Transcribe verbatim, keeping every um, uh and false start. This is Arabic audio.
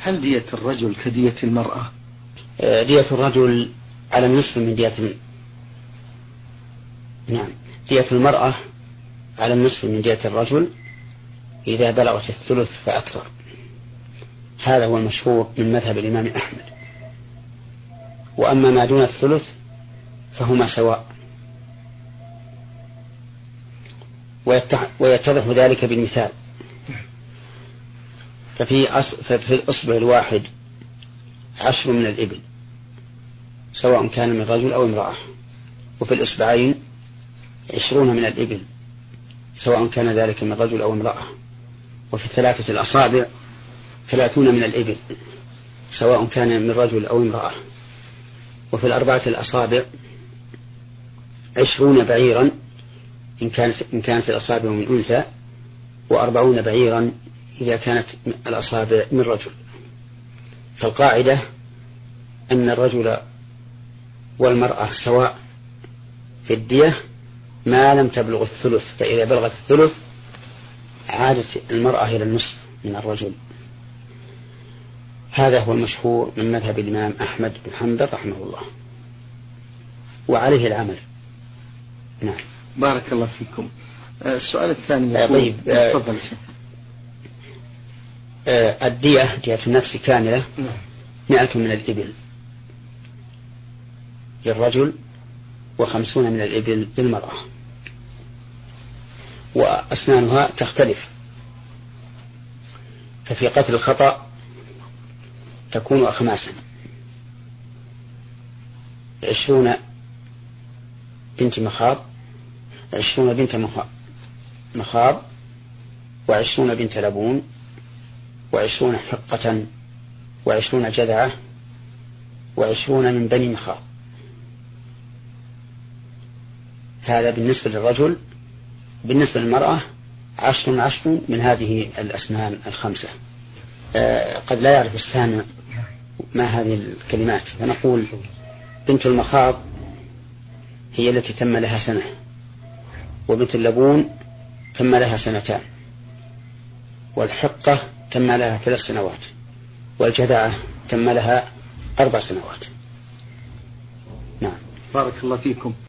هل دية الرجل كدية المرأة؟ دية الرجل على النصف من دية ال... نعم دية المرأة على النصف من دية الرجل إذا بلغت الثلث فأكثر. هذا هو المشهور من مذهب الإمام أحمد. وأما ما دون الثلث فهما سواء. ويتضح ذلك بالمثال. ففي, أص... ففي الأصبع الواحد عشر من الإبل سواء كان من رجل أو امرأة، وفي الإصبعين عشرون من الإبل سواء كان ذلك من رجل أو امرأة، وفي الثلاثة الأصابع ثلاثون من الإبل سواء كان من رجل أو امرأة، وفي الأربعة الأصابع عشرون بعيرا إن كانت, إن كانت الأصابع من أنثى، وأربعون بعيرا إذا كانت الأصابع من رجل. فالقاعدة أن الرجل والمرأة سواء في الدية ما لم تبلغ الثلث، فإذا بلغت الثلث عادت المرأة إلى النصف من الرجل. هذا هو المشهور من مذهب الإمام أحمد بن حنبل رحمه الله، وعليه العمل. نعم. بارك الله فيكم. السؤال الثاني آه طيب آه تفضل. آه الدية دية النفس كاملة مئة من الإبل للرجل وخمسون من الإبل للمرأة، وأسنانها تختلف. ففي قتل الخطأ تكون أخماسا، عشرون بنت مخاض عشرون بنت مخاض وعشرون بنت لبون وعشرون حقة وعشرون جذعة وعشرون من بني مخاض. هذا بالنسبة للرجل. بالنسبة للمرأة عشر عشر من هذه الأسنان الخمسة. آه قد لا يعرف السامع ما هذه الكلمات، فنقول بنت المخاض هي التي تم لها سنة، وبنت اللبون تم لها سنتان، والحقة تم لها ثلاث سنوات، والجذعة تم لها أربع سنوات. نعم. بارك الله فيكم.